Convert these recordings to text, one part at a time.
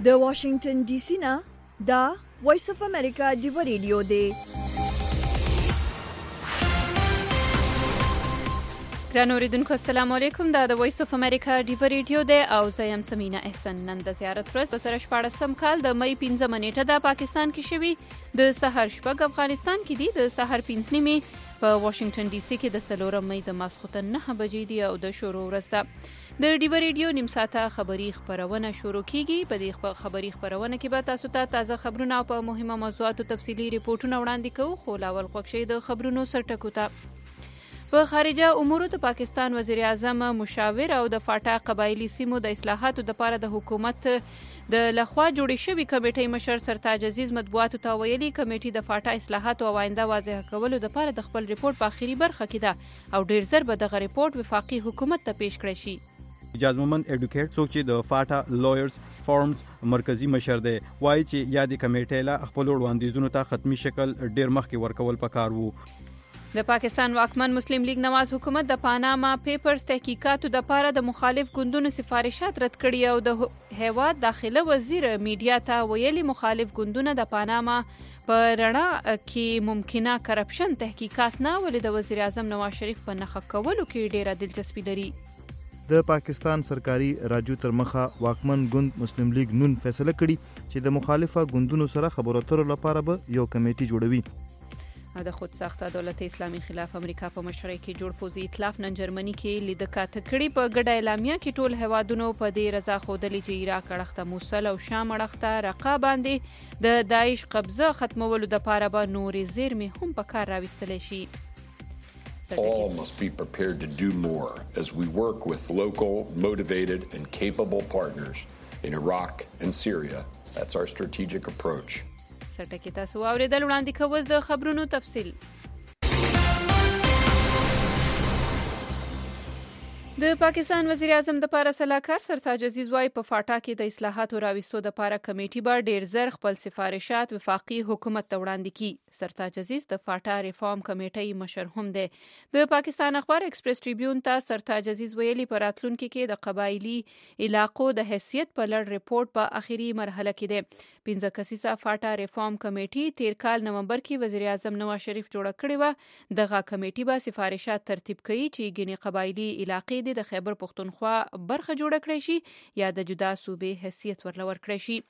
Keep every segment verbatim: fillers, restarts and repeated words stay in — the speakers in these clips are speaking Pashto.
د واشنگټن ډي سي نه دا وایس اف امریکا ډیو ریډیو دی. ګران اوریدونکو السلام علیکم. دا د وایس اف امریکا ډیو ریډیو دی او زه یم سمینا احسن. نن د زیارت ورځ د سره شپاړسم کال د مې پنځمه نیټه د پاکستان کې شوي د سحر شپږ افغانستان کې دي د سحر پنځه نیمې په واشنگټن ډي سي کې د څلورم مې د ماسخوتن نه بجې دي او د شروع ورځ ده. د ډیو ریډیو نیم ساعته خبری خبرونه شروع کیږي. په دې خبری خبرونه کې به تاسو ته تازه خبرونه او په مهمه موضوعاتو تفصیلی ریپورتونه وړاندې کوو. خو لاول خوښي د خبرونو سرټکو ته. په خارجه امورو د پاکستان وزیر اعظم مشاور او د فاټا قبایلی سیمو د اصلاحاتو لپاره د حکومت د لخوا جوړې شوې کمیټې مشر سرتاج عزیز مطبوعاتو ته ویلي کمیټې د فاټا اصلاحاتو او آینده واضح کولو لپاره د خپل ریپورت په اخیری برخه کې ده او ډیر زر به دغه ریپورت وفاقي حکومت ته پیش کړی شي. اجازه مومن ایډوکیټ څوک چې د فاټا لایرز فورمز مرکزی مشر دی وایي چې یادې کمیټې له خپل وړاندیزونو ته ختمي شکل ډیر مخکې ورکول پکار وو. د پاکستان واکمن مسلم لیگ نواز حکومت د پاناما پیپرز تحقیقاتو د پاره د مخالف ګوندونو سفارشات رد کړي او د هیواد داخله وزیر میډیا ته ویلي مخالف ګوندونه د پاناما په رڼا کې ممکنه کرپشن تحقیقات نه ولې د وزیر اعظم نواز شریف په نخښه کولو کې ډیره دلچسپي لري. د پاکستان سرکاري راجو تر مخه واکمن ګوند مسلم لیگ نون فیصله کړي چې د مخالفه ګوندونو سره خبرو اترو لپاره به یو کمیټي جوړوي. د خود ساخته دولت اسلامي خلاف امریکا په مشرۍ کې جوړ فوزي ائتلاف نن جرمني کې لیده کاته کړي. په ګډه اعلامیه کې ټول هوادونو په دې رضا ښودلې چې عراق اړخته موصل او شام اړخته رقا باندې د داعش قبضه ختمولو لپاره به نورې زیرمې هم په کار راوستلی شي. All must be prepared to do more as we work with local, motivated and capable partners in Iraq and Syria. That's our strategic approach. سرټکی تاسو اوریدل وړاندې کوو د خبرونو تفصیل. د پاکستان وزیر اعظم د پاره سلاکار سرتاج عزیز وايي په فاټا کې د اصلاحاتو راوستو د پاره کمیټي به ډیر زر خپل سفارشات وفاقي حکومت ته وړاندې کړي. سرتاج عزیز د فاټا ریفارم کمیټې مشر هم دی. د پاکستان اخبار ایکسپریس ټریبیون ته سرتاج عزیز ویلي په راتلونکي کې د قبایلی علاقو د حیثیت په لړ ریپورت په اخیری مرحله کې دی. پنځه کسیزه فاټا ریفارم کمیټې تیر کال نومبر کې وزیر اعظم نواز شریف جوړه کړې و. دغه کمیټې به سفارشات ترتیب کړي چې ګڼې قبایلی علاقې د خیبر پختونخوا برخه جوړه کړی شي یا د جدا صوبې حیثیت ورلور کړی شي.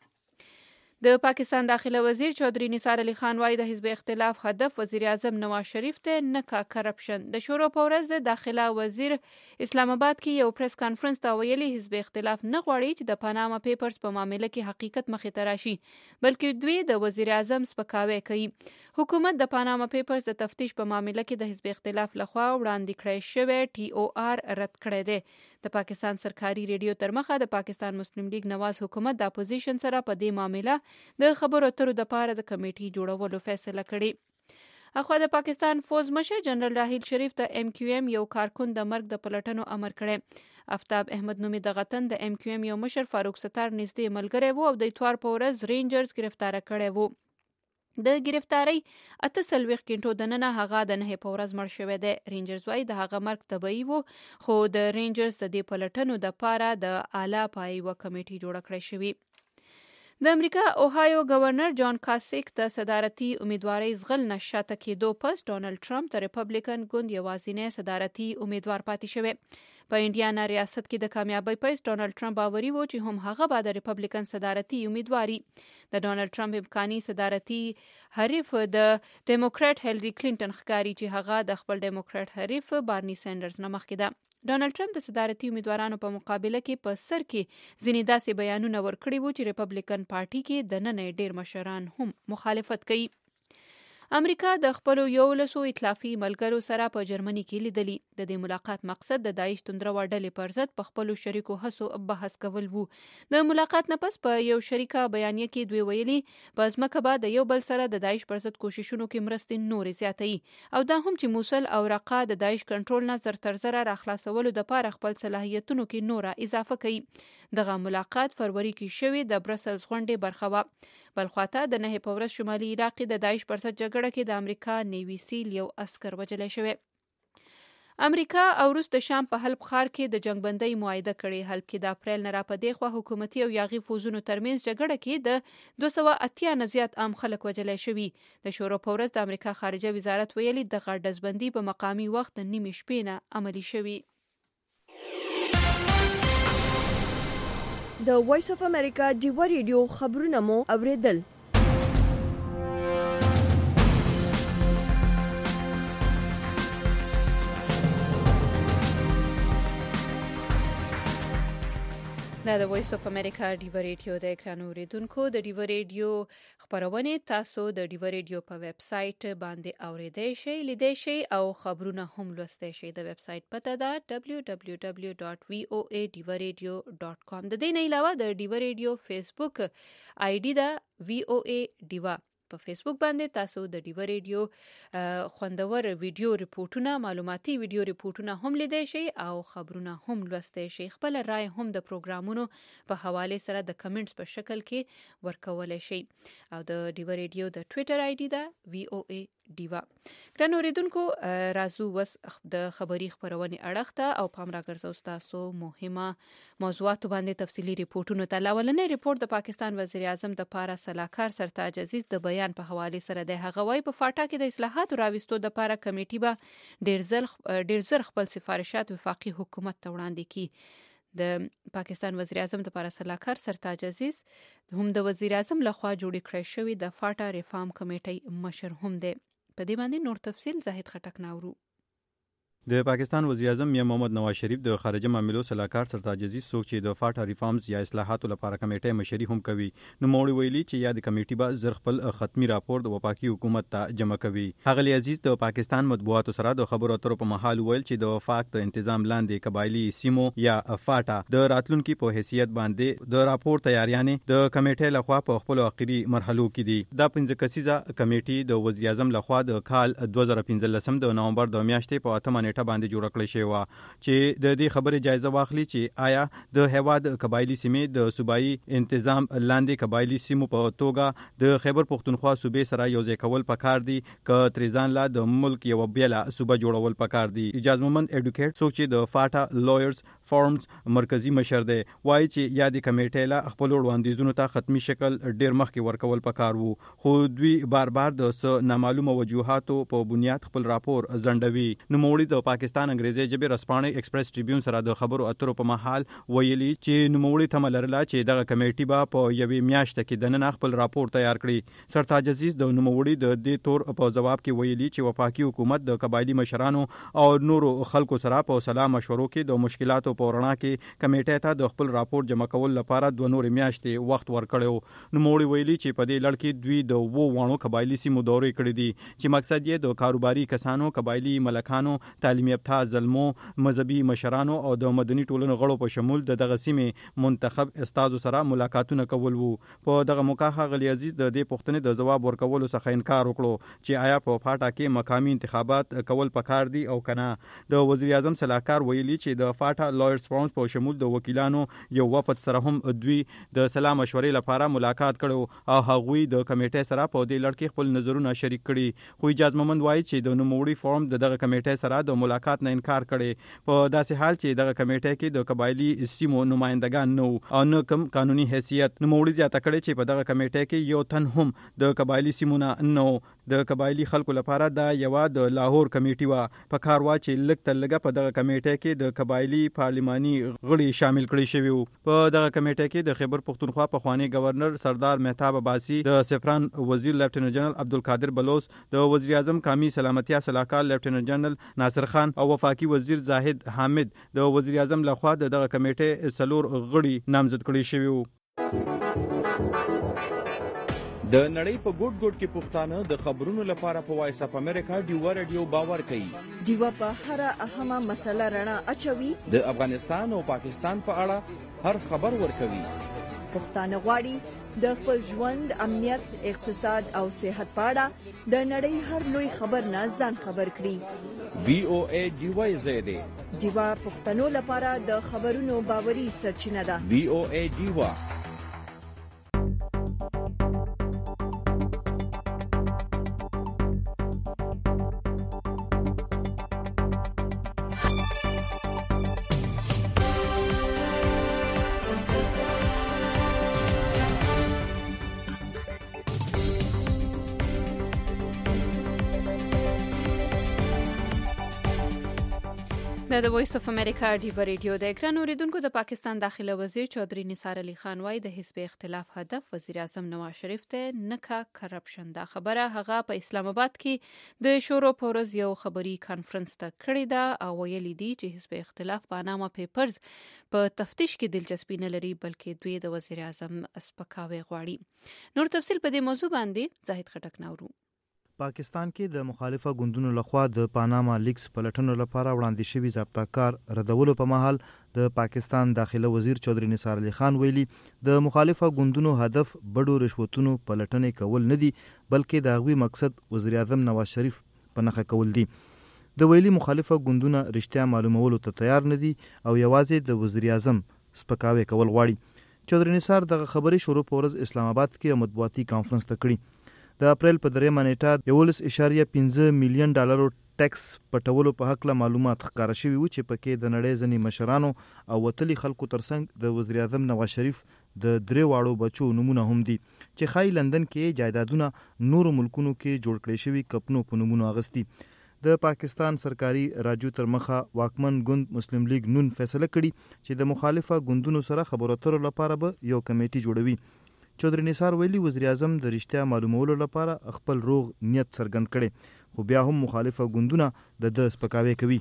د پاکستان داخله وزیر چودھری نثار علي خان وايي د حزب اختلاف هدف وزیر اعظم نواز شریف ته نه کا کرپشن. د شورا په ورځ د داخله وزیر اسلام آباد کې یو پریس کانفرنس ته ویلي حزب اختلاف نه غواړي چې د پاناما پیپرز په معاملې کې حقیقت مخې ته راشي بلکې دوی د وزیر اعظم سپکاوی کوي. حکومت د پاناما پیپرز د تفتیش په معاملې کې د حزب اختلاف لخوا وړاندې کړی شوی ټي او آر رد کړی دی. د پاکستان سرکاري ریډیو تر مخه د پاکستان مسلم لیگ نواز حکومت د اپوزیشن سره په دې معاملې د خبرو اترو د پاره د کمیټې جوړولو فیصله کړې. اخوا د پاکستان فوز مشر جنرال راحیل شریف ته ایم کیو ایم یو کارکون د مرګ د پلټنو امر کړی. افتاب احمد نومي د غتن د ایم کیو ایم یو مشر فاروق ستار نږدې ملګری وو او د اتوار په ورځ رینجرز گرفتار کړی وو. د گرفتاری اته څلوېښت غنټو دننه هغه د نه په ورځ مړ شوی دی. رینجرز وايي د هغه مرګ طبيعي وو خو د رینجرز د دې پلټنو د پاره د اعلی پای و کمیټې جوړه کړې شوې. د امریکا اوهایو گورنر جان کاسیک د صدارتي امیدوارۍ زغل نشاته کېدو پس ډونالد ټرمپ د ریپبلیکن ګوند یوازینی صدارتي امیدوار پاتې شوی. په انډیانا ریاست کې د کامیابی پس ډونالد ټرمپ باوري وو چې هم هغه به د ریپبلیکن صدارتي امیدواري. د ډونالد ټرمپ امکاني صدارتي حریف د ډیموکرات هیلری کلینټن ښکاري چې هغه د خپل ډیموکرات حریف بارني سینډرز نه مخکې ده. ډونالد ټرمپ د صدارتي امیدوارانو په مقابله کې په سر کې ځینې داسې بیانونه ورکړي وو چې ریپبلیکن پارټي کې د نن ډیر مشران هم مخالفت کوي. امریکا د خپل یولسو ائتلافي ملګرو سره په جرمني کې لیدلی. د دې ملاقات مقصد د داعش توندرو ډلې پر ضد په خپل شریکو هڅو بحث کول وو. د ملاقات نه پس په یو شریکه بیانیه کې دوی ویلي په ځمکه به د یو بل سره د داعش پر ضد کوششونو کې مرستې نورې زیاتوي او دا هم چې موصل او رقه د داعش کنټرول نه زر تر زره راخلاصولو د پاره خپل صلاحیتونو کې نوره اضافه کوي. دغه ملاقات فروری کې شوی د برسلز غونډې برخه و. بلخواته د نه په ورځ شمالي عراق د داعش پر ضد جګړه کې د امریکا نیوي سیل یو عسكر وژل شوی. امریکا او روس د شام په حلب ښار کې د جنگبندۍ معاهده کړې. حلب کې د اپریل نه را پدې خوا حکومتي او یاغي فوزونو ترمنځ جګړه کې د دوه سوه اتیا نه زیات عام خلک وژلای شوي. د شورو په ورځ د امریکا خارجه وزارت ویلي دغه ډزبندي په مقامي وخت د نیمې شپې نه عملي شوي. د وایس اف امریکا ډیوا ریډیو خبرونه مو اوریدل. دا د وایس اف امریکا ډیوا ریډیو د اکران اوریدونکو د ډیوا ریډیو خبرونه تاسو د ډیوا ریډیو په ویب سټ باندې اوریدئ شئ، لیدئ شئ او خبرونه هم لوستئ شئ. د ویب سټ پته ده دبلیو دبلیو دبلیو ډاټ وی او ای ډیوا ریډیو ډاټ کام. د دې نه علاوه د ډیوا ریډیو فیسبوک آی ډی ده وی او ای ډیوا. په فیسبوک باندې تاسو د ډیوا ریډیو خوندور ویډیو ریپورتونه، معلوماتي ویډیو ریپورتونه هم لیدئ شئ او خبرونه هم لوستئ شئ. خپل رائے هم د پروګرامونو په حواله سره د کمنټس په شکل کې ورکولای شئ. او د ډیوا ریډیو د ټوئیټر آی ډی ده وی او ای ډیوا. ګران اوریدونکو، راځو وس د خبري خبرونې اړخ ته او پام راګرځو تاسو مهمه موضوعات باندې تفصیلی ریپورتونو ته. لاولنې ریپورت د پاکستان وزیر اعظم د پاره سلاکار سرتاج عزیز د بیان په حواله سره د هغه وای په فاټا کې د اصلاحاتو راوستو د پاره کمیټي به ډیر زر ډیر زر خپل سفارشات وفاقي حکومت ته وړاندې کړي. د پاکستان وزیر اعظم د پاره سلاکار سرتاج عزیز هم د وزیر اعظم لخوا جوړ کړی شوی د فاټا ریفارم کمیټي مشر هم دی. په دې باندې نور تفصیل زاهد خټک ناورو. د پاکستان وزیر اعظم میا محمد نواز شریف د خارجه معاملو سلاکار سرتاج عزیز څوک چې د فاټا ریفارمز یا اصلاحاتو لپاره کمیټه مشري هم کوي، نو موري ویلي چې یا د کمیټي به زر خپل ختمي راپور د وفاقي حکومت ته جمع کوي. هغه عزیز د پاکستان مطبوعاتو سره د خبرو اترو په محل ویل چې د وفاق د تنظیم لاندې قبایلی سیمو یا فاټا د راتلونکو په حیثیت باندې د راپور تیاریانې د کمیټې لخوا په خپل اخري مرحلو کې دي. دا پنځه کسیزه کمیټي د وزیر اعظم لخوا د کال دوه زره پنځلسم د نومبر د میاشتې په اتمه نیټه باندې جوړ کړل شوی و چې د دې خبرې جایزه واخلي چې آیا د هواد قبایلی سیمې د صوبایي تنظیم لاندې قبایلی سیمو په توګه د خیبر پختونخوا صوبې سره یوځای کول پکار دي ک تریزان لا د ملک یو بیل صوبه جوړول پکار دي. اجازه مومند اډوکیټ څوک چې د فاټا لایرز فورمز مرکزی مشر دی وایي چې یا د کمیټې لا خپل وړاندیزونو ته ختمي شکل ډیر مخکې ورکول پکار وو، خو دوی بار بار د نامعلومه وجوهاتو په بنیاد خپل راپور ځنډوي. نو موړي د پاکستان انګریزي ژبه رسپانې ایکسپریس ټریبیون سره د خبرو اترو په محل ویلي چې نوموړي تمه لرله چې دغه کمیټي به په یوې میاشت کې د نن خپل راپور تیار کړي. سرتاج عزیز د نوموړي د دې تور په جواب کې ویلي چې وفاقي حکومت د قبایلی مشرانو او نورو خلکو سره په سلا مشورو کې د مشکلاتو په وړاندې کې کمیټې ته د خپل راپور جمع کول لپاره دوه نورې میاشتې وخت ورکړو. نوموړي ویلي چې په دې لړ کې دوی د وو وانو قبایلی سیمو دورې کړې دي چې مقصد یې د کاروباري کسانو، قبایلی ملکانو، تعلیم یافته ظلمو، مذهبي مشرانو او د مدني ټولنو غړو په شمول د دغه سیمې منتخب استادو سره ملاقاتونه کول وو. په دغه موقع غلی عزیز د دې پوښتنې د جواب ورکولو څخه انکار وکړو چې آیا په فاټا کې مقامي انتخابات کول پکار دي او کنه. د وزیر اعظم سلاکار ویلي چې د فاټا لایرز فورمز په شمول د وکیلانو یو وفد سره هم دوی د سلا مشورې لپاره ملاقات کړو او هغوی د کمیټې سره په دې لړ کې خپل نظرونه شریک کړي. خو اجازه مومند وایي چې د نوموړي فورم د دغه کمیټې سره د ملاقات نه انکار کړي په داسې حال چې دغه کمیټې کې د قبایلی سیمو نمائندگان نو او نه کوم قانوني حیثیت. نوموړي زیاته کړي چې په دغه کمیټې کې یو تن هم د قبایلی سیمو نه نو. د قبایلی خلکو لپاره دا یو د لاهور کمیټي و په کار وا چې لږ تر لږه په دغه کمیټې کې د قبایلی پارلماني غړي شامل کړي شوی وو. په دغه کمیټې کې د خیبر پختونخوا پخوانی گورنر سردار مهتاب عباسی، د سفران وزیر لیفټیننټ جنرال عبدالقادر بلوچ، د وزیر اعظم قومي سلامتیا سلاکار لیفټیننټ جنرال ناصر خان او وفاقي وزیر زاهد حامد د وزیر اعظم لخوا د دغه کمیټې څلور غړي نامزد کړي شوی وو. د نړۍ په ګوټ ګوټ کې پښتانه د خبرونو لپاره په وایس اف امریکا ډیوا ریډیو باور کوي. ډیوا په هر اهمه مسله رڼا اچوي. د افغانستان او پاکستان په اړه هر خبر ورکوي. پښتانه غواړي د خپل ژوند، امنیت، اقتصاد او صحت په اړه د نړۍ هر لوی خبر نه ځان خبر کړي. وی او ای ډیوا زیاده ډیوا پښتنو لپاره د خبرونو باوري سرچینه ده. وی او ای ډیوا. د وایس اف امریکا ډیو ریډیو د اکران اوریدونکو د پاکستان داخله وزیر چودھری نثار علي خان وايي د حزب اختلاف هدف وزیر اعظم نواز شریف ته نکا کرپشن دا خبره هغه په اسلام آباد کې د شورو پورز یو خبري کانفرنس ته کړې ده او ویلي دي چې حزب اختلاف پاناما پیپرز په تفتیش کې دلچسپي نه لري بلکې دوی د وزیر اعظم سپکاوی غواړي. نور تفصیل په دې موضوع باندې زاهد خټک نورو. پاکستان کې د مخالفه ګوندونو لخوا د پاناما لیکس پلټنو لپاره وړاندې شوی ضابطه‌کار ردولو په مهال د پاکستان داخله وزیر چودھری نثار علي خان ویلي د مخالفه ګوندونو هدف بډو رشوتونو پلټنې کول نه دي بلکې د هغوی مقصد وزیر اعظم نواز شریف په نښه کول دي. د ویلي مخالفه ګوندونه رښتیا معلومولو ته تیار نه دي او یوازې د وزیر اعظم سپکاوی کول غواړي. چودھری نثار دغه خبرې شروع پورز اسلام آباد کې مطبوعاتي کانفرنس ته کړی. د اپریل په درېیمه نیټه یولس اشاریه پنځه میلیون ډالرو ټیکس پټولو په حق له معلومات ښکاره شوي وو چې پکې د نړۍ ځینې مشرانو او وتلي خلکو ترڅنګ د وزیر اعظم نواز شریف د درې واړو بچو نمونه هم دي چې ښایي لندن کې جایدادونه نورو ملکونو کې جوړ کړی شوي کپنو په نومونو اغستی. د پاکستان سرکاري راجو تر مخه واکمن ګوند مسلم لیگ نون فیصله کړي چې د مخالفه ګوندونو سره خبرو اترو لپاره به یو کمیټي جوړوي. چودھری نثار ویلي وزیر اعظم د رښتیا معلومولو لپاره خپل روغ نیت څرګند کړي خو بیا هم مخالفه ګوندونه د د سپکاوی کوي.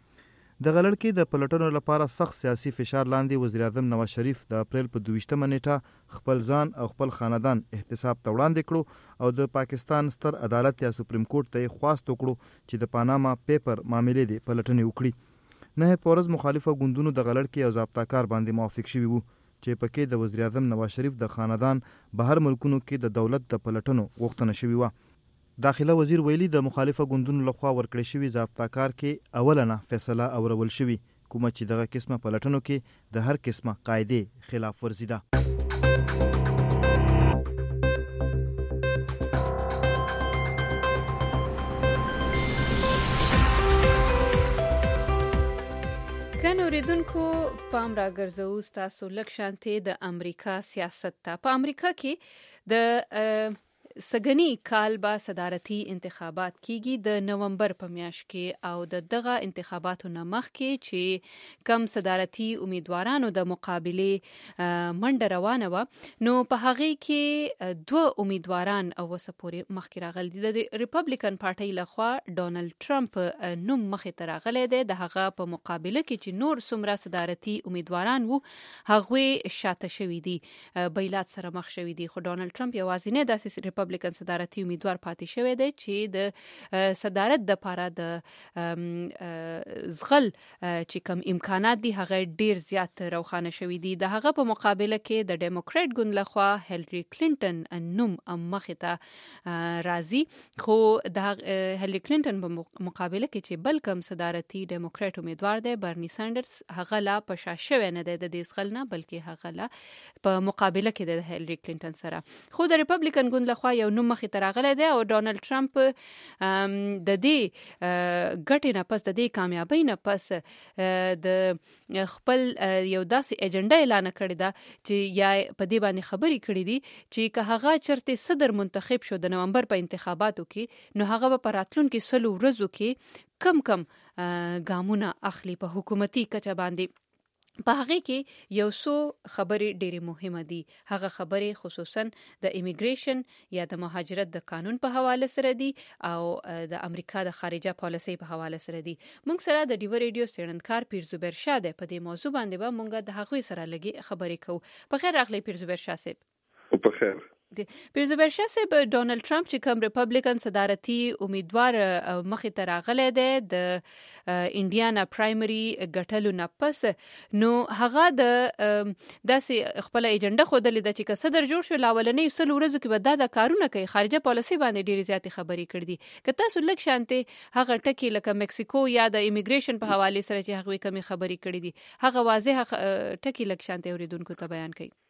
د غلړ کې د پلټنو لپاره سخت سیاسي فشار لاندې وزیر اعظم نواز شریف د اپریل په دویشتمه نیټه خپل ځان او خپل خاندان احتساب ته وړاندې کړو او د پاکستان ستر عدالت یا سپریم کورټ ته خواست وکړو چې د پاناما پیپر معاملې د پلټنې وکړي. نه پورز مخالفه ګوندونو د غلړ کې یو ضابطه‌کار باندې موافق شوي وو چې پکې د وزیر اعظم نواز شریف د خاندان بهر ملکونو کې د دولت د پلټنو غوښتنه شوې وه. داخله وزیر ویلي د مخالفه ګوندونو لخوا ورکړی شوي ضابطه‌کار کې اولنه فیصله اورول شوي کومه چې دغه قسمه پلټنو کې د هر قسمه قاعدې خلاف ورزي ده. اوریدونکو پام را ګرځو ستاسو لږ شانتې د امریکا سیاست ته. په امریکا کې د سګنی کال به صدارتي انتخابات کیږي د نومبر په میاشت کې او د دغه انتخاباتو نه مخکې چې کم صدارتي امیدوارانو د مقابله منډه روانه و نو په هغه کې دوه امیدواران او وسپوري مخکې راغلي دي. د ریپبلیکن پارټۍ لخوا ډونالد ټرمپ نوم مخې ته راغلی دی د هغه په مقابله کې چې نور څومره صدارتي امیدواران وو هغه شاته شوي دي بیلات سره مخ شوي دي خو ډونالد ټرمپ یوازې نه داسې ریپبلیکن صدارتي امیدوار پاتې شوی دی چې د صدارت د لپاره د زغل چې کوم امکانات دي هغه ډیر زیات روښانه شوي دي. د هغه په مقابله کې د ډیموکریټ ګوند لخوا هیلری کلینټن نوم مخې ته راځي خو د هیلری کلینټن په مقابله کې چې بل کوم صدارتي ډیموکریټ امیدوار دی برنی سانډرز هغه لا په شا شوی نه دی د دې زغل نه بلکې هغه لا په مقابله کې د هیلری کلینټن سره خو د ریپبلیکن ګوند لخوا یو نوم مخې ته راغلی دی او ډونالد ټرمپ د دې ګټې نه پس د دې کامیابۍ نه پس د خپل یو داسې ایجنډا اعلان کړی ده چې یا په دې باندې خبرې کړې دي چې که هغه چرته صدر منتخب شو د نومبر په انتخاباتو کې نو هغه په راتلونکو سلو ورځو کې کم کم ګامونه اخلي په حکومتي کچه باندې. په هغه کې یو څو خبرې ډېرې مهمه دي. هغه خبرې خصوصا د امیګریشن یا د مهاجرت د قانون په حواله سره دي او د امریکا د خارجه پالیسۍ په حواله سره دي. موږ سره د ډیو ریډیو څېړنکار پیرزوبر شاه دی. په دې موضوع باندې به موږ د هغوی سره لږې خبرې کوو. په خیر راغلی پیرزوبر شاه صاحب. په خیر. پیرزوبر شاه صاحب ډونالد ټرمپ چې کوم ریپبلیکن صدارتي امیدوار مخې ته راغلی دی د انډیانا پرایمري ګټلو نه پس نو هغه د داسې خپل ایجنډا خودلې ده چې که صدر جوړ شو لاولنې سلو ورځو کې به دا د کارونه کوي خارجه پالیسي باندې ډېرې زیاتې خبرې کړې دي. که تاسو لږ شانتې هغه ټکي لکه مکسیکو یا د امیګریشن په حواله سره چې هغه کمی خبرې کړې دي هغه واضح ټکي لږ شانتې اوریدونکو ته بیان کړئ.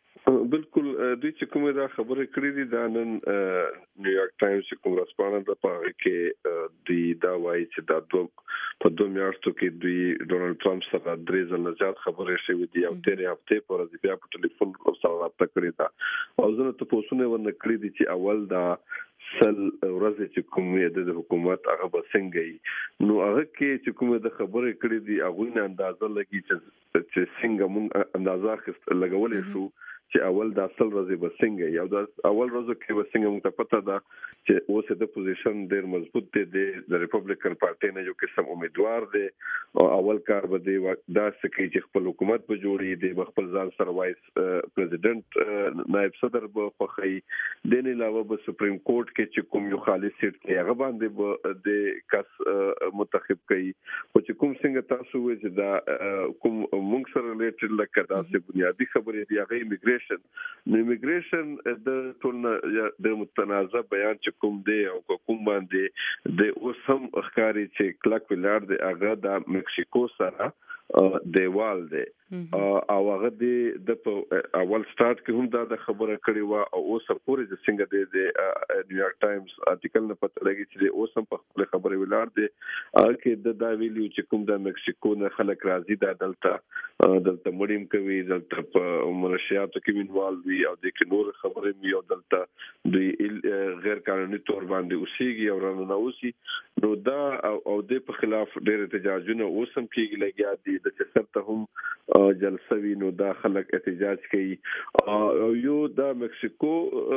بالکل دوی چې کومه دا خبره کړې دي دا نن نیویارک ټایمز کوم رسپانډ د پاره کې دوی دا وایي چې دا دوه په دوه میاشتو کې دوی ډونالد ټرمپ سره درې ځله زیات خبرې شوې دي او تیرې هفته پر بیا په ټلیفون سره رابطه کړې ده او زه ته پوښتنه ورنه کړې دي چې اول دا سل ورځې چې کومه د حکومت هغه بسنګي نو هغه کې چې کومه د خبرې کړې دي هغه نه اندازه لګي چې څنګه مون اندازه خست لګولې شو چې اول د اصل ورځې بسنګي یو د اول ورځو کې بسنګي مونږ ته پته ده چې اوس د پوزیشن ډېر مضبوط دی د ریپبلیکن پارټي نه یو قسم امیدوار دی او اول کار به دی دا سکه چې خپل حکومت به جوړي دی خپل ځان سره وایس پریزیدنت نائب صدر به خوخی د نه علاوه به سپریم کورټ کې چې کوم یو خالص سیټ کې هغه باندې به د کس منتخب کړي او چې کوم څنګه تاسو وایي چې دا کوم مونږ سره ریلیټډ لکه دا څه بنیادی خبرې دی هغه ایمیګریشن نو ایمیګریشن د ټول د متنازع بیان چې کوم دی او کوم باندې د اوسم اخکاری چې کلک ولر دی هغه د مکسیکو سره دیوال دی او هغه د اول سٹارټ کې هم دا د خبره کړې و او اوس پورې د څنګه د نیویارک ټایمز آرټیکل نه پته لګی چې اوس هم په خپل خبره ولر دی هغه کې د دا ویلیو چې کوم د مکسیکو نه خلک راځي د دلته دلته مړیم کوي دلته په منشياتو کې وینوال وی او د نور خبره می او دلته د غیر قانوني تور باندې اوسېږي او رانه اوسي نو دا او د په خلاف ډېر احتجاجونه اوس هم کېږي لګیا دي د سیاست هم جلسه وینو دا خلک احتجاج کوي او یو د مکسیکو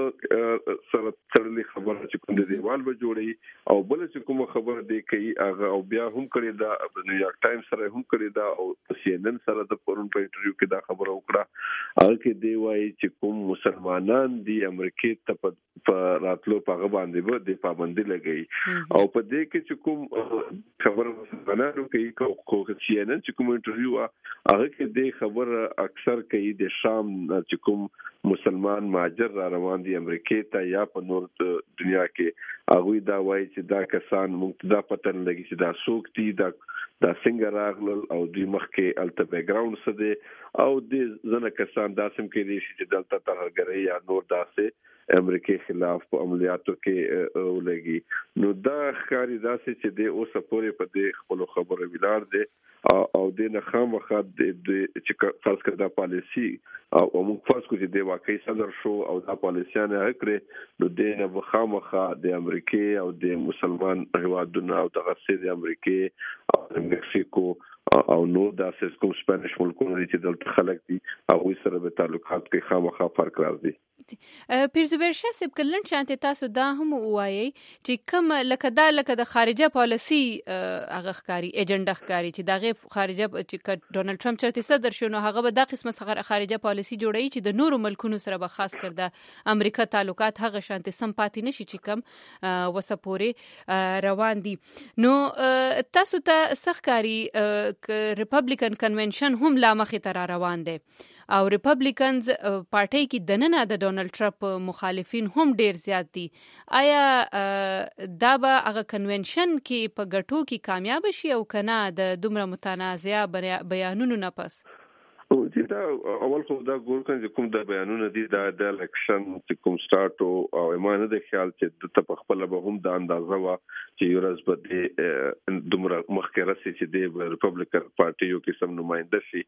سره تړلې خبره چې کوم د دیوال به جوړي او بل چې کوم خبره دی کوي هغه او بیا هم کړی دا نیویارک ټایمز سره هم کړی دا او سی ان ان سره د پرون په انټرویو کې دا خبره وکړه هغه کې دی وایي چې کوم مسلمانان دی امریکای ته په راتلو په باندې به د پابندي لګي او په دې کې چې کوم خبره مسلمانانو کوي خو سی ان ان چې کوم انټرویو هغه کې د خبر اکثر کوي د شام چې کوم مسلمان مهاجر را روان دي امریکای ته یا په نور دنیا کې هغه دا وایي چې دا کسان موږ دا پتن لګي چې دا څوک دي دا دا څنګه راغلل او دوی مخکې الته بیک ګراوند څه دي او د زنه کسان داسم کې دي چې دلته ترهګري یا نور داسې امریکای خلاف په عملیاتو کې ولګي نو دا ښکاری داسې چې د اوسه پورې په دې خپل خبره ویلار دي او د نه خامخا د چې خاص کړه د پالیسی او موږ فرض کوو چې د واقعي صدر شو او د پالیسیانه هکړه نو د نه خامخا د امریکای او د مسلمان هیوادونو او د غسې د امریکای او د مکسیکو او نو د اساس کوم سپانیش ملکونو چې دلته خلک دي او سره به تعلقات کې خامخا فرق راځي پیرزبر شاسب کلن شانت تاسو دا هم وایي چې کوم لکه دا لکه د خارجه پالیسی هغه ښکاری ایجنډا ښکاری چې دغه خارجه چې ډونالد ټرمپ چرته صدر شونه هغه به د قسمه خارجه پالیسی جوړي چې د نورو ملکونو سره به خاص کړه امریکا تعلقات هغه شانت سم پاتې نشي چې کم وسپوري روان دي نو تاسو ته سخکاری ریپبلیکن کنونشن هم لا مخې تر روان دي او ریپبلیکنز پارټي کې دننه د ډونالد ټرمپ مخالفین هم ډیر زیات دي آیا دا به هغه کنونشن کې په ګټو کې کامیاب شي او کنه د دومره متنازعه بیانونو نه پس چې دا اول خو دا ګور کړي کوم د بیانونه دي دا د الیکشن چې کوم سٹارټ او ایمانه د خیال چې د خپل به هم د اندازه وا چې یورز په دې دومره مخکې راسي چې د ریپبلیکن پارټي یو قسم نماینده شي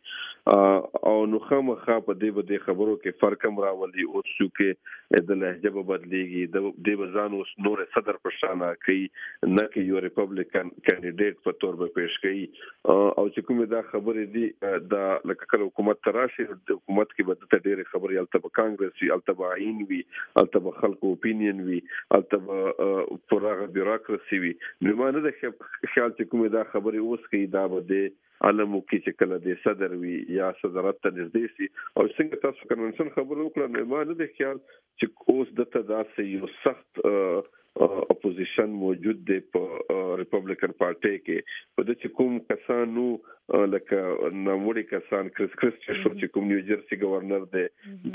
او نو خامخا په دې به خبرو کې فرق هم راولي او چې د لهجه په بدلېږي د بزان اوس نور صدر پر شان کوي نه کې یو ریپبلیکن کینډیډیټ په تور به پیش کوي او چې کومه دا خبرې دي دا لکه حکومت تراشي د حکومت کې به د ډېر خبري الته کانګرس وی الته عین وی الته خلکو اپینین وی الته پرغه بیوروکراسي وی نو مانه د خیال چې کومه دا خبري اوس کې دا به د علمو کې چې کله د صدر وی یا صدرت ته نږدې سي او څنګه تاسو کنونشن خبرو وکړه نو مانه د خیال چې اوس د تداسې یو سخت اپوزیشن موجود دی په ریپبلیکن پارټي کې په د چې کوم کسانو لکه ناموړي کسان کریس کریس چې کوم نیو جرسي گورنر دی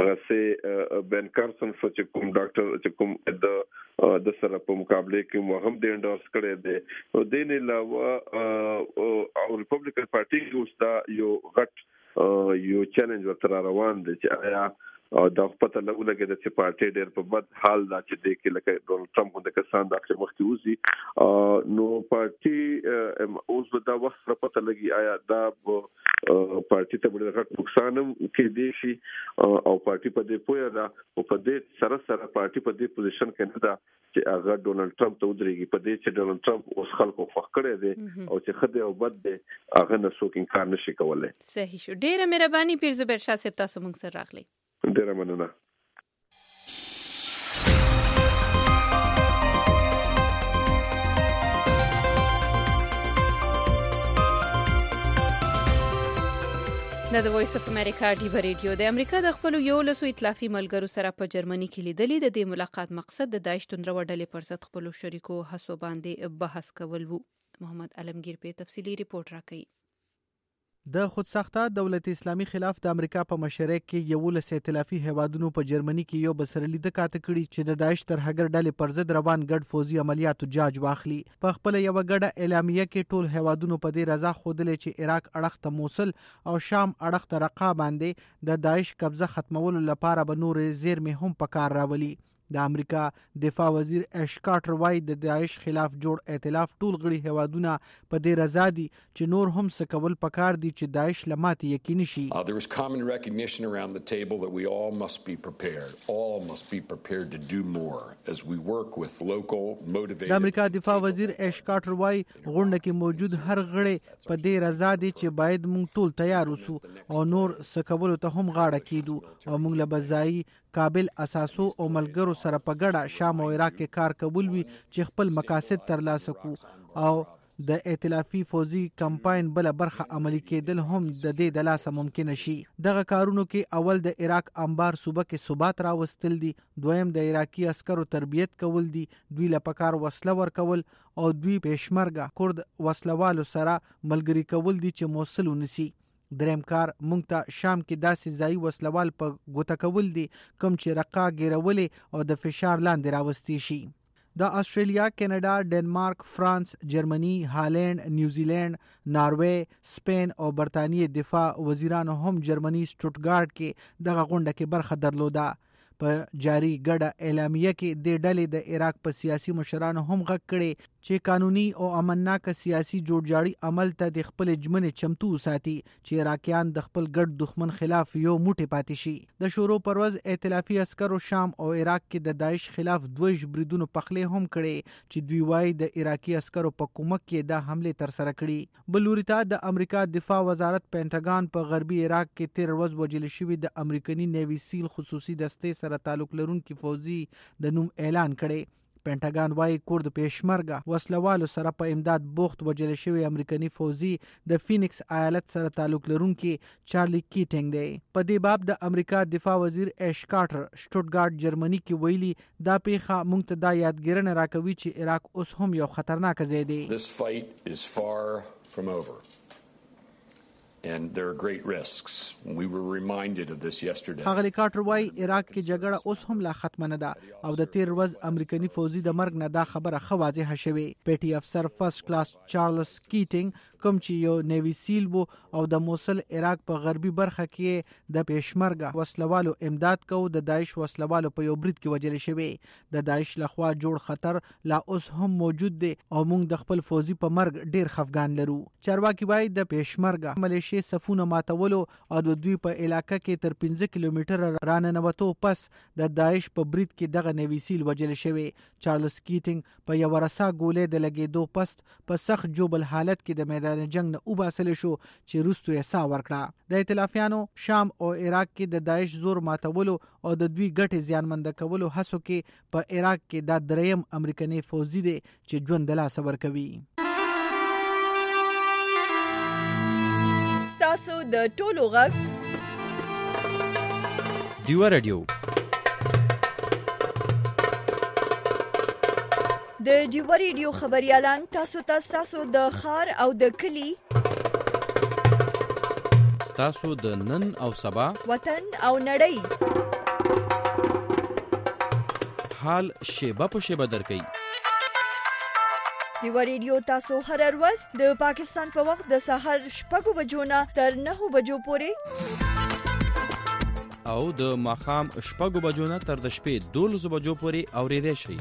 هغه بن کارسن چې کوم ډاکټر چې کوم د د سره په مقابله کې مو هم د انډورس کړي دی او د نه علاوه او ریپبلیکن پارټي کې اوس دا یو غټ یو چیلنج ورته روان دی چې آیا او دا پته لګولګي چې پارټي ډېر په بد حال دا چې د کې لکه ډونالد ټرمپ د کسان د اخر مخکې وزي نو پارټي اوس به دا وخت سره پته لګي آیا دا پارټي ته ډېر غټ نقصان کې دی شي او پارټي په دې پوهه دا او په دې سره سره پارټي په دې پوزیشن کې نه دا چې هغه ډونالد ټرمپ ته ودرېږي په دې چې ډونالد ټرمپ اوس خلکو خوښ کړی دی او چې خدای او بد دی هغه نه څوک انکار نشي کولای. صحیح شو. ډېره مهرباني پیر زبیر شاه صاحب تاسو موږ سره راغلی. ډېره مننه. د وایس اف امریکا ډیبه ریډیو د امریکا د خپل یو لسو ائتلافي ملګرو سره په جرمني کې لیدلې. د دې ملاقات مقصد د داعش توندرو ډلې پر ضد خپل شریکو هڅو باندې بحث کول وو. محمد علمگیر په تفصیلی ریپورت راکړي. د خودساخته دولت اسلامي خلاف د امریکا په مشرۍ کې یو لس ائتلافي هیوادونو په جرمني کې یو بسرلید کاته کړي چې د داعش تر هغر ډلې پر ضد روان ګډ فوزي عملیاتو جاج واخلي. په خپل یو ګډه اعلامیه کې ټول هیوادونو په دې رضا خوده چې عراق اړخ ته موصل او شام اړخ ته رقا باندې د داعش قبضه ختمولو لپاره به نور زیرمې هم پکار راولي. د امریکا دفاع وزیر اش کارټر وایي د داعش خلاف جوړ ائتلاف ټول غړي هیوادونه په دې رضا دي چې نور هم څه کول پکار دي چې داعش لماتې یقیني شي. Uh, there is common recognition around the table that we all must be prepared. All must be prepared to do more as we work with local motivated. د امریکا دفاع وزیر اش کارټر وایي غونډه کې موجود هر غړي په دې رضا دي چې باید موږ ټول تیار اوسو او نور څه کولو ته هم غاړه کیدو او موږ له بځای قابل اساسو او ملګرو سره په ګډه شام او عراق کې کار کول وي چې خپل مقاصد ترلاسه کو او د ائتلافي فوزي کمپاین بل برخه عملی کېدل هم د دې د لاسه ممکن شي. دغه کارونو کې اول د عراق انبار صوبه کې ثبات راوستل دي، دویم د عراقي عسکرو تربیت کول دي، دوی له پکار وسله ورکول او دوی پېشمرګه کورد وسلوالو سره ملګری کول دي چې موصل ونسی. دریم کار مونږ ته شام کې داسې ځای وسلوال په ګوته کول دي کوم چې رقا ګیرولې او د فشار لاندې راوستي شي. د استرالیا، کینیډا، ډنمارک، فرانس، جرمني، هالند، نیوزیلند، ناروې، سپین او برتانیې دفاع وزیرانو هم جرمني سټوټګارټ کې دغه غونډه کې برخه درلوده. په جاری ګډه اعلامیه کې د ډلې د عراق په سیاسي مشرانو هم غږ کړي چې قانوني او امنناک سیاسي جوړجاړي عمل ته د خپل جمنې چمتو ساتي چې عراقیان د خپل ګډ دښمن خلاف یو موټی پاتې شي. د شورو پروز ائتلافي عسکرو شام او عراق کې د داعش خلاف دوه بریدونو پخلې هم کړي چې دوی وايي د عراقي عسکرو په کومک کې دا حمله تر سره کړي. بل لوري ته د امریکا دفاع وزارت پینټاګان په غربي عراق کې تیر ورځ وژل شوی د امریکایي نیوی سیل خصوصي دستې سره تعلق لرونکي فوزي د نوم اعلان کړي. پینټاګان وايي کورد پېشمرګه وسلوالو سره په امداد بوخت وژل شوی امریکایي فوزي د فینکس ایالت سره تعلق لرونکي چارلی کیټینګ دی. په دې باب د امریکا دفاع وزیر اش کارټر سټوټګارټ جرمني کې ویلي دا پیښه موږ ته دا یادګیرنه راکوي چې عراق اوس هم یو خطرناک ځای دی. This fight is far from over. And there are great risks. We were reminded of this yesterday. هغه کارټر وايي عراق کې جګړه اوس هم لا ختمه نه ده او د تیر ورځ امریکایي فوزي د مرګ نه دا خبره خو واضحه شوه. پیټي افسر فرست کلاس چارلز کیټینګ کوم چې یو نیوی سیل وو او د موصل عراق په غربي برخه کې د پېشمرګه وسلوالو امداد کو د داعش وسلوالو په یو برید کې وژل شوی. د داعش لخوا جوړ خطر لا اوس هم موجود دی او موږ د خپل فوزي په مرګ ډیر خفګان لرو. چارواکي وايي د پېشمرګه ملیشي صفونه ماتولو او د دوی په علاقې کې تر پنځه کیلومتره راننوتو پس د داعش په برید کې دغه نیوی سیل وژل شوی. چارلز کیټینګ په یو ورسا ګولې د لګېدو پس په سخت جوبل حالت کې د میدان جنگ نه وباسل شو چې روستو یې سا ورکړه. د ائتلافیانو شام او عراق کې د داعش زور ماتولو او د دوی ګټې زیانمند کولو هڅو کې په عراق کې د دریم امریکایي فوزي دی چې ژوند د لاس ورکوي. تاسو د ټولو غږ ډیو رادیو د ډیو ریډیو خبريالان تاسو ته تاسو د خار او د کلی تاسو د نن او سبا وطن او نړۍ حال شیبه په شیبه درکې. ډیو ریډیو تاسو هر ورځ د پاکستان په وخت د سحر شپږ بجو نه تر نهه بجو پورې او د ماښام شپږو بجو نه تر د شپې دولسو بجو پورې اورېدی شئ.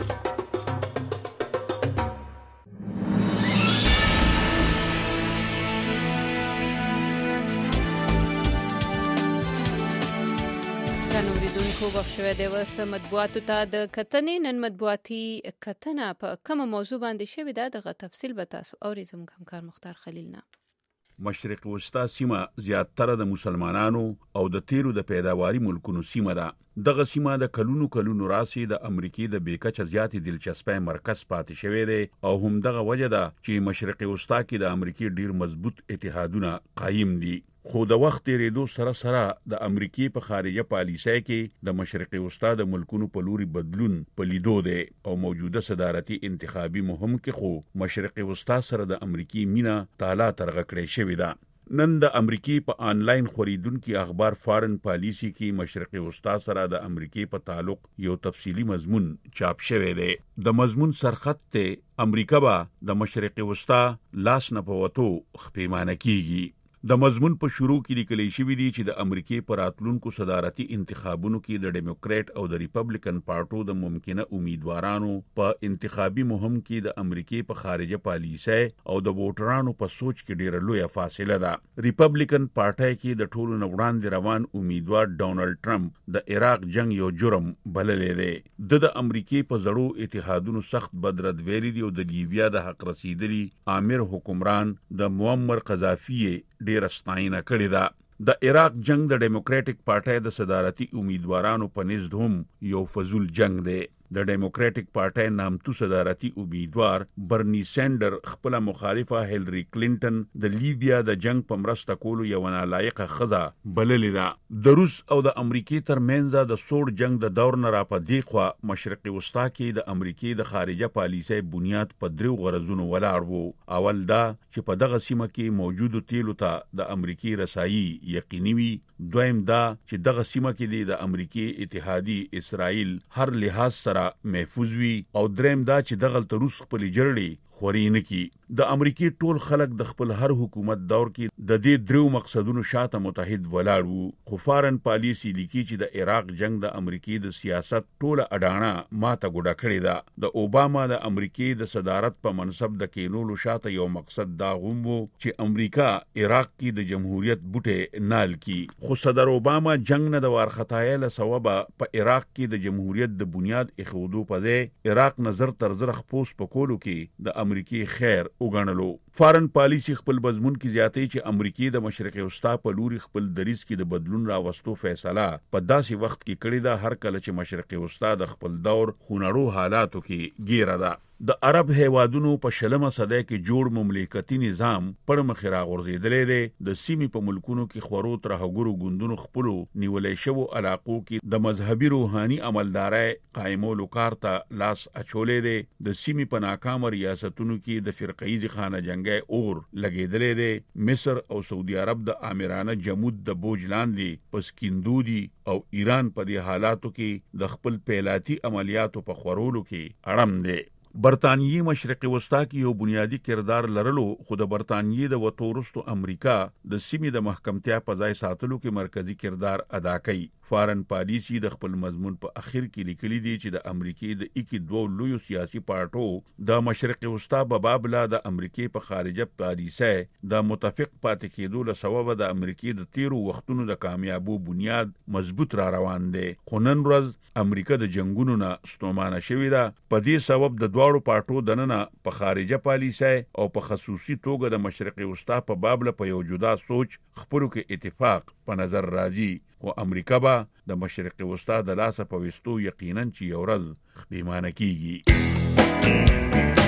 اوریدونکو وخت شوی دی اوس مطبوعاتو ته د کتنې. نن مطبوعاتي کتنه په کومه موضوع باندې شوې ده دغه تفصیل به تاسو اورئ زموږ همکار مختار خلیل نه. مشرق وسطا سیمه زیاتره د مسلمانانو او د تیرو د پیداواري ملکونو سیمه ده. دغه سیمه د کلونو کلونو راسي د امریکای د بیکچه زیاتې دلچسپۍ مرکز پاتې شوی دی او هم دغه وجه ده چې مشرق وسطا کې د امریکای ډیر مضبوط اتحادونه قایم دي. خو د وخت تیریدو سره سره د امریکای په خارجه پالیسۍ کې د مشرق وسطا د ملکونو په لوري بدلون په لیدو دی او موجوده صدارتي انتخابي مهم کې خو مشرق وسطا سره د امریکای مینا تالا ترغه کړې شوې ده. نن د امریکای په آنلاین خوریدونکو اخبار فارن پالیسی کې مشرق وسطا سره د امریکای په تعلق یو تفصیلی مضمون چاپ شوی دی. د مضمون سرخط ته امریکا به د مشرق وسطا لاس نه پوتو خپېمانه کیږي. د مضمون په شروع کې لیکل شوی دی چې د امریکای پر راتلونکو صدارتي انتخابونو کې د ډیموکرات او د ریپبلیکن پارټو د ممکنه امیدوارانو په انتخابي مهم کې د امریکای په خارجه پالیسۍ او د ووټرانو په سوچ کې ډیره لویه فاصله ده. ریپبلیکن پارټي کې د ټولو نه وړاندې روان امیدوار ډونالد ټرمپ د عراق جنگ یو جرم بللې دی. د د امریکای په زړو اتحادونو سخت بدرد ویلي دی او د لیبیا د حق رسیدلی امیر حکمران د معمر قذافی ډیر ستاینه کړې ده. د عراق جنگ د ډیموکراټک پارټي د صدارتي امیدوارانو په نزد هم یو فضول جنگ دی. د ډیموکراټک پارټي نامتو صدارتي امیدوار برنی سینډر خپل مخالفه هیلری کلینټن د لیبیا د جنگ په مرسته کولو یو نالایقه خزه بللې ده. د روس او د امریکای ترمنځ د سوړ جنگ د دور نه را پدې خو مشرق وسطا کې د امریکای د خارجه پالیسۍ بنیاد په درو غرضونو ولاړ وو. اول دا چې په دغه سیمه کې موجودو تیلو ته د امریکای رسایي یقیني وي. دویم دا چې دغه سیمه کې د امریکای اتحادی اسرائیل هر لحاظ سره محفوظ وي او دریم دا چې دغه روس خپل جړړي خورینه کی. د امریکای ټول خلک د خپل هر حکومت دور کې د دې درو مقصدونو شاته متحد ولاړ وو. خو فارن پالیسی لیکي چې د عراق جنگ د امریکای د سیاست ټوله اډانه ماته ګډه کړې ده. د اوباما د امریکای د صدارت په منصب د کینولو شاته یو مقصد دا هم وو چې امریکا عراق کې د جمهوریت بوټه نال کی. خو صدر اوباما جنگ نه د وارخطای له سبب په عراق کې د جمهوریت د بنیاد اخودو په ځای عراق نظر تر زر خپوس پکولو کې د امریکای خیر وګڼلو. فارن پالیسی خپل مضمون کې زیاتې چې امریکای د مشرق وسطا په لوري خپل دریځ کې د بدلون راوستو فیصله په داسې وخت کې کړې ده هر کله چې مشرق وسطا د خپل دور خونړو حالاتو کې ګیره ده. د عرب هیوادونو په شلمه صدۍ کې جوړ مملکتي نظام پر مخ راغورځېدلې دی. د سیمې په ملکونو کې خورو ترهګرو ګوندونو خپلو نیولې شوو علاقو کې د مذهبي روحاني عملدارۍ قائمولو کار ته لاس اچولې دی. د سیمې په ناکام ریاستونو کې د فرقه‌ایز خانه جنگي اور لګېدلې دی. مصر او سعودي عرب د آمرانه جمود د بوج لاندې پس کیندودي او ایران په دې حالاتو کې د خپل پیلاتي عملیاتو په خورولو کې اړم دی. برطانیې مشرق وسطا کې یو بنیادی کردار لرلو خو د برطانیې د وتو وروسته امریکا د سیمې د محکمتیا په ځای ساتلو کې مرکزی کردار ادا کوي. فارن پالیسی د خپل مضمون په اخر کې لیکلي دی چې د امریکای د اکی دوه لوی سیاسي پارټو د مشرق وسطا په بابل د امریکای په خارجه پالیسۍ د متفق پاتې کېدو له سبب د امریکای د تیرو وختونو د کامیابو بنیاد مضبوط را روان دی. خو نن ورځ امریکا د جنگونو نه ستومانه شوې ده. په دې سبب د دواړو پارټو دننه په خارجه پالیسۍ او په خصوصي توګه د مشرق وسطا په بابل په یو جدا سوچ خپلو کې اتفاق په نظر راځي. خو امریکا به د مشرق وسطا د لاسه په وستو یقینا چې یو ورځ خپېمانه کیږي.